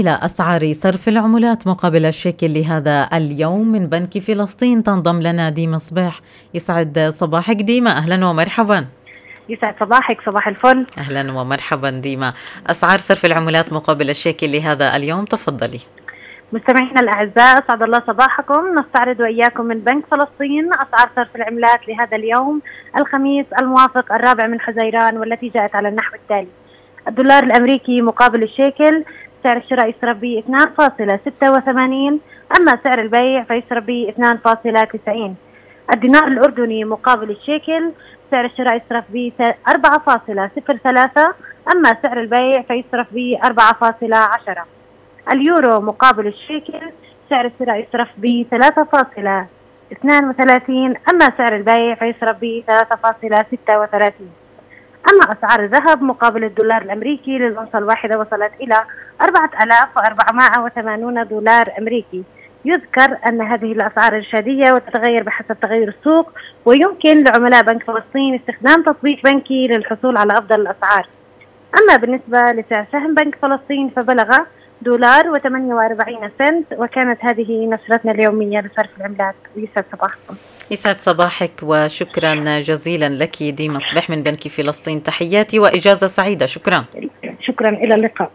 إلى أسعار صرف العملات مقابل الشيكل لهذا اليوم من بنك فلسطين تنضم لنا ديما صباح. يسعد صباحك ديما، أهلا ومرحبا. يسعد صباحك، صباح الفل. أهلا ومرحبا ديما. أسعار صرف العملات مقابل الشيكل لهذا اليوم، تفضلي. مستمعينا الأعزاء، أسعد الله صباحكم. نستعرض وإياكم من بنك فلسطين أسعار صرف العملات لهذا اليوم الخميس الموافق 4 حزيران، والتي جاءت على النحو التالي: الدولار الأمريكي مقابل الشيكل سعر الشراء يسرب ب 2.86، أما سعر البيع فيسرب ب 2.90. الدينار الأردني مقابل الشيكل سعر الشراء يسرف ب 4.03، أما سعر البيع فيسرف ب 4.10. اليورو مقابل الشيكل سعر الشراء يسرف ب 3.32، أما سعر البيع فيسرف ب 3.36. أما أسعار الذهب مقابل الدولار الأمريكي للأونصة الواحدة وصلت إلى 4480 دولار أمريكي. يذكر أن هذه الأسعار إرشادية وتتغير بحسب تغير السوق، ويمكن لعملاء بنك فلسطين استخدام تطبيق بنكي للحصول على أفضل الأسعار. أما بالنسبة لسعر سهم بنك فلسطين فبلغ $1.48، وكانت هذه نشرتنا اليومية لصرف العملات. ويسعد صباحكم. يسعد صباحك وشكرا جزيلا لك ديما صباح من بنك فلسطين. تحياتي وإجازة سعيدة. شكرا. شكرا، إلى اللقاء.